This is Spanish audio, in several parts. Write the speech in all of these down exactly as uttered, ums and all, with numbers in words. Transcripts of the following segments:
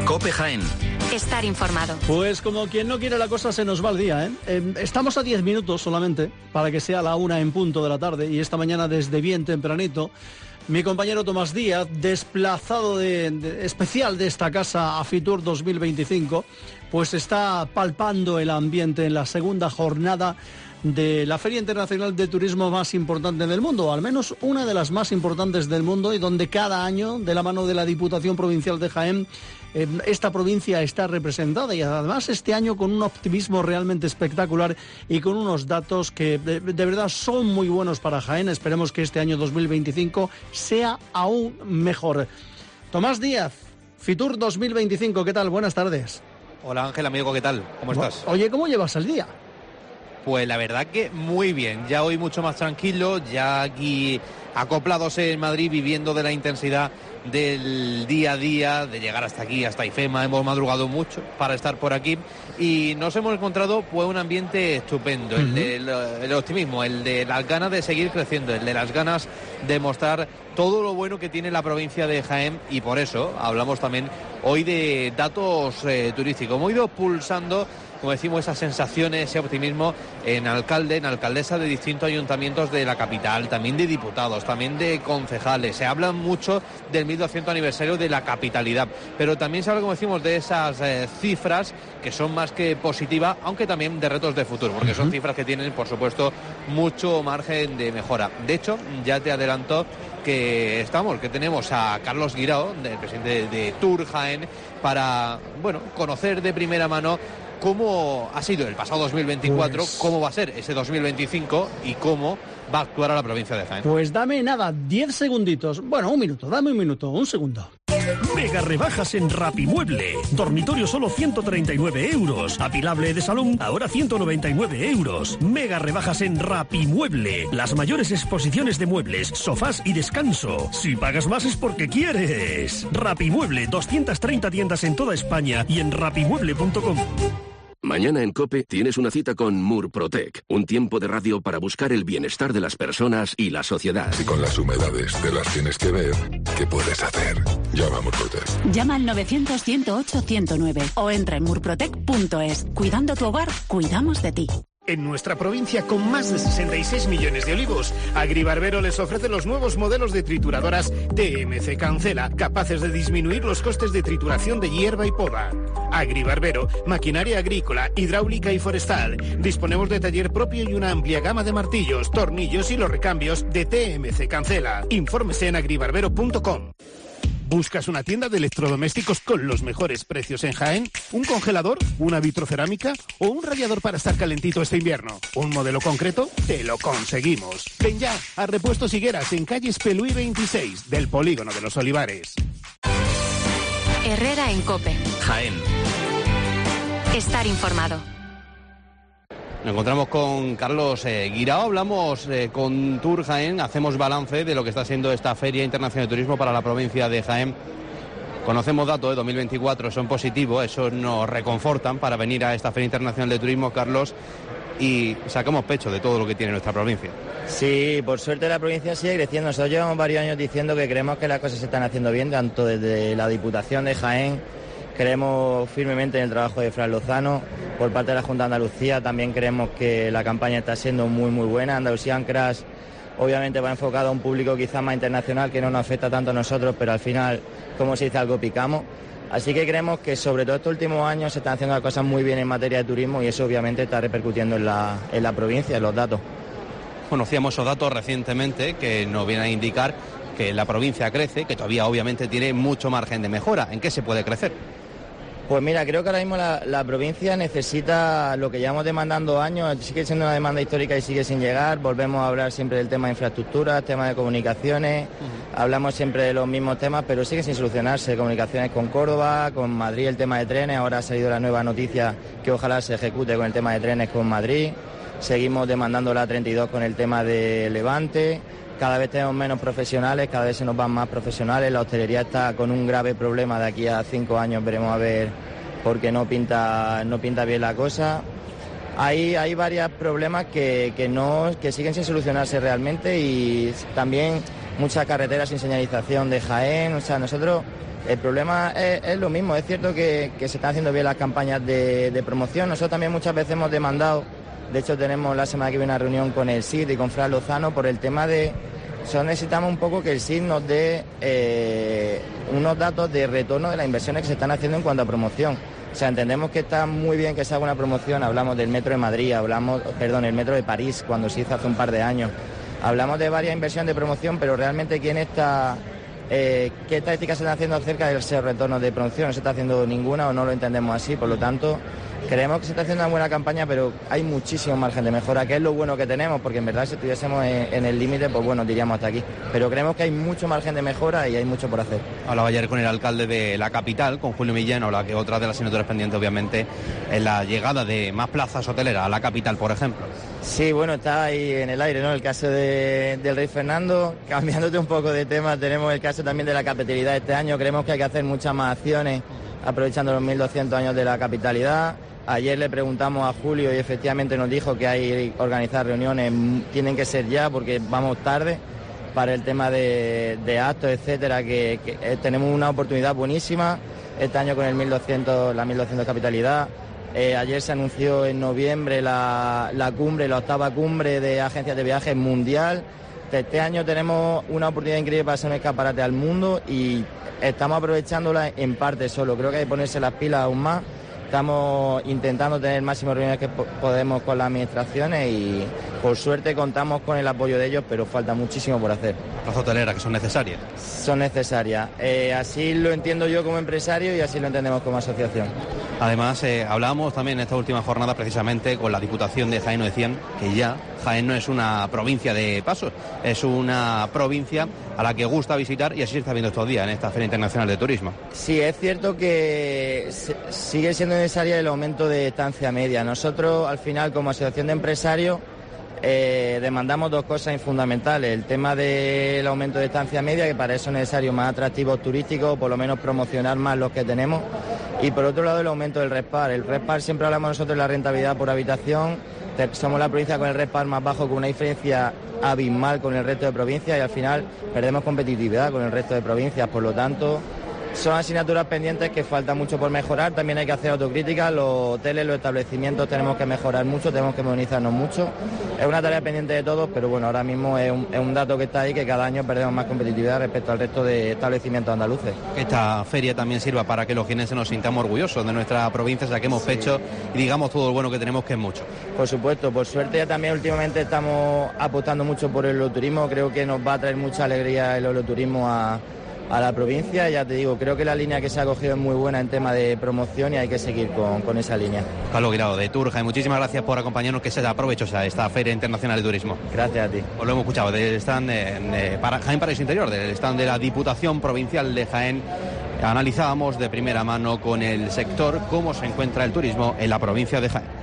COPE Jaén. Estar informado. Pues como quien no quiere la cosa, se nos va el día, ¿eh? Eh, estamos a diez minutos solamente para que sea la una en punto de la tarde, y esta mañana desde bien tempranito mi compañero Tomás Díaz, desplazado de, de, especial de esta casa a Fitur dos mil veinticinco, pues está palpando el ambiente en la segunda jornada de la Feria Internacional de Turismo más importante del mundo, o al menos una de las más importantes del mundo, y donde cada año, de la mano de la Diputación Provincial de Jaén, eh, esta provincia está representada, y además este año con un optimismo realmente espectacular y con unos datos que de, de verdad son muy buenos para Jaén. Esperemos que este año dos mil veinticinco sea aún mejor. Tomás Díaz, Fitur dos mil veinticinco, ¿qué tal? Buenas tardes. Hola Ángel, amigo, ¿qué tal? ¿Cómo estás? Oye, ¿cómo llevas el día? Pues la verdad que muy bien, ya hoy mucho más tranquilo, ya aquí acoplados en Madrid, viviendo de la intensidad del día a día, de llegar hasta aquí, hasta IFEMA. Hemos madrugado mucho para estar por aquí y nos hemos encontrado pues un ambiente estupendo, uh-huh. el del el optimismo, el de las ganas de seguir creciendo, el de las ganas de mostrar todo lo bueno que tiene la provincia de Jaén, y por eso hablamos también hoy de datos eh, turísticos. Hemos ido pulsando, como decimos, esas sensaciones, ese optimismo en alcalde, en alcaldesa de distintos ayuntamientos de la capital, también de diputados, también de concejales. Se habla mucho del mil doscientos aniversario de la capitalidad, pero también se habla, como decimos, de esas eh, cifras que son más que positivas, aunque también de retos de futuro, porque son cifras que tienen, por supuesto, mucho margen de mejora. De hecho, ya te adelanto que estamos, que tenemos a Carlos Guirao, el presidente de, de Tour Jaén, para, bueno, conocer de primera mano cómo ha sido el pasado dos mil veinticuatro, pues, cómo va a ser ese dos mil veinticinco y cómo va a actuar a la provincia de Jaén. Pues dame nada, diez segunditos, bueno, un minuto, dame un minuto, un segundo. Mega rebajas en Rapimueble. Dormitorio solo ciento treinta y nueve euros. Apilable de salón ahora ciento noventa y nueve euros. Mega rebajas en Rapimueble. Las mayores exposiciones de muebles, sofás y descanso. Si pagas más es porque quieres. Rapimueble, doscientas treinta tiendas en toda España y en rapimueble punto com. Mañana en COPE tienes una cita con Murprotec, un tiempo de radio para buscar el bienestar de las personas y la sociedad. Si con las humedades te las tienes que ver, ¿qué puedes hacer? Llama a Murprotec. Llama al novecientos, ciento ocho, ciento nueve o entra en murprotec punto es. Cuidando tu hogar, cuidamos de ti. En nuestra provincia, con más de sesenta y seis millones de olivos, Agribarbero les ofrece los nuevos modelos de trituradoras T M C Cancela, capaces de disminuir los costes de trituración de hierba y poda. Agribarbero, maquinaria agrícola, hidráulica y forestal. Disponemos de taller propio y una amplia gama de martillos, tornillos y los recambios de T M C Cancela. Infórmese en agribarbero punto com. ¿Buscas una tienda de electrodomésticos con los mejores precios en Jaén? ¿Un congelador? ¿Una vitrocerámica? ¿O un radiador para estar calentito este invierno? ¿Un modelo concreto? ¡Te lo conseguimos! Ven ya a Repuestos Higueras en calle Espelúi veintiséis del Polígono de los Olivares. Herrera en COPE. Jaén. Estar informado. Nos encontramos con Carlos eh, Guirao, hablamos eh, con Tour Jaén, hacemos balance de lo que está siendo esta Feria Internacional de Turismo para la provincia de Jaén. Conocemos datos de dos mil veinticuatro, son positivos, eso nos reconfortan para venir a esta Feria Internacional de Turismo, Carlos, y sacamos pecho de todo lo que tiene nuestra provincia. Sí, por suerte la provincia sigue creciendo. Nosotros llevamos varios años diciendo que creemos que las cosas se están haciendo bien, tanto desde la Diputación de Jaén. Creemos firmemente en el trabajo de Fran Lozano. Por parte de la Junta de Andalucía también creemos que la campaña está siendo muy muy buena. Andalucía en Crash obviamente va enfocado a un público quizás más internacional, que no nos afecta tanto a nosotros, pero al final, como se dice, algo picamos. Así que creemos que sobre todo estos últimos años se están haciendo las cosas muy bien en materia de turismo, y eso obviamente está repercutiendo en la, en la provincia, en los datos. Conocíamos esos datos recientemente que nos vienen a indicar que la provincia crece, que todavía obviamente tiene mucho margen de mejora. ¿En qué se puede crecer? Pues mira, creo que ahora mismo la, la provincia necesita lo que llevamos demandando años. Sigue siendo una demanda histórica y sigue sin llegar. Volvemos a hablar siempre del tema de infraestructuras, tema de comunicaciones. Uh-huh. Hablamos siempre de los mismos temas, pero sigue sin solucionarse. Comunicaciones con Córdoba, con Madrid, el tema de trenes. Ahora ha salido la nueva noticia que ojalá se ejecute con el tema de trenes con Madrid. Seguimos demandando la treinta y dos con el tema de Levante. Cada vez tenemos menos profesionales, cada vez se nos van más profesionales. La hostelería está con un grave problema. De aquí a cinco años veremos a ver, porque no pinta, no pinta bien la cosa. Hay, hay varios problemas que, que, no, que siguen sin solucionarse realmente, y también muchas carreteras sin señalización de Jaén. O sea, nosotros El problema es, es lo mismo, es cierto que, que se están haciendo bien las campañas de, de promoción. Nosotros también muchas veces hemos demandado, de hecho tenemos la semana que viene una reunión con el S I D y con Fran Lozano por el tema de... Solo necesitamos un poco que el S I D nos dé eh, unos datos de retorno de las inversiones que se están haciendo en cuanto a promoción. O sea, entendemos que está muy bien que se haga una promoción, hablamos del metro de Madrid, hablamos, perdón, el metro de París, cuando se hizo hace un par de años. Hablamos de varias inversiones de promoción, pero realmente quién está, eh, qué estadísticas se están haciendo acerca de ese retorno de promoción. No se está haciendo ninguna o no lo entendemos así, por lo tanto... Creemos que se está haciendo una buena campaña, pero hay muchísimo margen de mejora, que es lo bueno que tenemos, porque en verdad si estuviésemos en, en el límite, pues bueno, diríamos hasta aquí. Pero creemos que hay mucho margen de mejora y hay mucho por hacer. Hablaba ayer con el alcalde de la capital, con Julio Millán, la que otra de las asignaturas pendientes, obviamente, es la llegada de más plazas hoteleras a la capital, por ejemplo. Sí, bueno, está ahí en el aire, ¿no? El caso de, del Rey Fernando. Cambiándote un poco de tema, tenemos el caso también de la capitalidad este año. Creemos que hay que hacer muchas más acciones, aprovechando los mil doscientos años de la capitalidad. Ayer le preguntamos a Julio y efectivamente nos dijo que hay que organizar reuniones, tienen que ser ya porque vamos tarde para el tema de, de actos, etcétera, que, que tenemos una oportunidad buenísima este año con el mil doscientos, la mil doscientos capitalidad. Eh, ayer se anunció en noviembre la, la cumbre, la octava cumbre de agencias de viajes mundial. Este año tenemos una oportunidad increíble para hacer un escaparate al mundo y estamos aprovechándola en parte solo. Creo que hay que ponerse las pilas aún más. Estamos intentando tener máximas reuniones que podemos con las administraciones y por suerte contamos con el apoyo de ellos, pero falta muchísimo por hacer. Las hoteleras que son necesarias. Son necesarias. Eh, así lo entiendo yo como empresario y así lo entendemos como asociación. Además, eh, hablábamos también en esta última jornada precisamente con la Diputación de Jaén. Nos decían que ya Jaén no es una provincia de paso, es una provincia a la que gusta visitar y así se está viendo estos días en esta Feria Internacional de Turismo. Sí, es cierto que sigue siendo necesaria el aumento de estancia media. Nosotros, al final, como asociación de empresarios, eh, demandamos dos cosas fundamentales. El tema del aumento de estancia media, que para eso es necesario más atractivos turísticos, o por lo menos promocionar más los que tenemos. Y por otro lado, el aumento del RevPAR. El RevPAR, siempre hablamos nosotros de la rentabilidad por habitación. Somos la provincia con el RevPAR más bajo, con una diferencia abismal con el resto de provincias y al final perdemos competitividad con el resto de provincias. Por lo tanto, son asignaturas pendientes que falta mucho por mejorar. También hay que hacer autocrítica. Los hoteles, los establecimientos tenemos que mejorar mucho, tenemos que modernizarnos mucho. Es una tarea pendiente de todos, pero bueno, ahora mismo es un, es un dato que está ahí, que cada año perdemos más competitividad respecto al resto de establecimientos andaluces. Que esta feria también sirva para que los jienenses nos sintamos orgullosos de nuestra provincia, saquemos sí. pecho y digamos todo lo bueno que tenemos, que es mucho. Por supuesto, por suerte ya también últimamente estamos apostando mucho por el oloturismo. Creo que nos va a traer mucha alegría el oloturismo a a la provincia. Ya te digo, creo que la línea que se ha cogido es muy buena en tema de promoción y hay que seguir con, con esa línea. Carlos Guirao de Turja, y muchísimas gracias por acompañarnos, que sea provechosa esta Feria Internacional de Turismo. Gracias a ti. Os lo hemos escuchado del stand de, de para, Jaén Paraíso Interior, del stand de la Diputación Provincial de Jaén. Analizábamos de primera mano con el sector cómo se encuentra el turismo en la provincia de Jaén.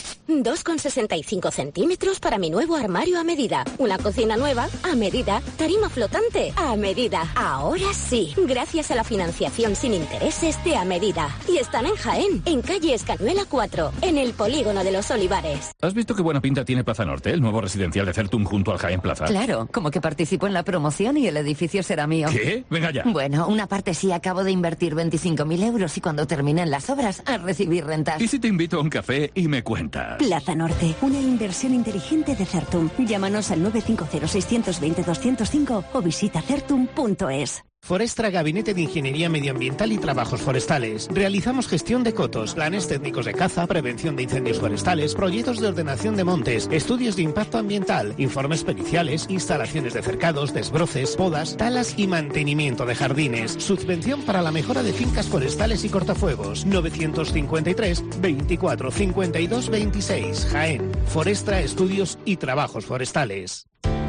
dos con sesenta y cinco centímetros para mi nuevo armario a medida. Una cocina nueva a medida. Tarima flotante a medida. Ahora sí, gracias a la financiación sin intereses de A Medida. Y están en Jaén, en calle Escañuela cuatro, en el Polígono de los Olivares. ¿Has visto qué buena pinta tiene Plaza Norte, el nuevo residencial de Certum junto al Jaén Plaza? Claro, como que participo en la promoción y el edificio será mío. ¿Qué? Venga ya. Bueno, una parte sí, acabo de invertir veinticinco mil euros y cuando terminen las obras a recibir rentas. ¿Y si te invito a un café y me cuentas? Plaza Norte, una inversión inteligente de Certum. Llámanos al nueve cinco cero, seis dos cero, dos cero cinco o visita certum punto es. Forestra, Gabinete de Ingeniería Medioambiental y Trabajos Forestales. Realizamos gestión de cotos, planes técnicos de caza, prevención de incendios forestales, proyectos de ordenación de montes, estudios de impacto ambiental, informes periciales, instalaciones de cercados, desbroces, podas, talas y mantenimiento de jardines. Subvención para la mejora de fincas forestales y cortafuegos. novecientos cincuenta y tres, veinticuatro, cincuenta y dos, veintiséis. Jaén. Forestra, Estudios y Trabajos Forestales.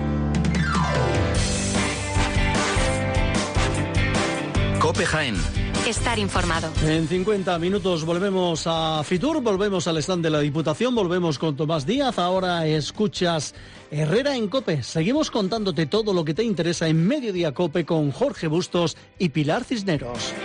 COPE Jaén. Estar informado. En cincuenta minutos volvemos a Fitur, volvemos al stand de la Diputación, volvemos con Tomás Díaz. Ahora escuchas Herrera en COPE. Seguimos contándote todo lo que te interesa en Mediodía COPE con Jorge Bustos y Pilar Cisneros.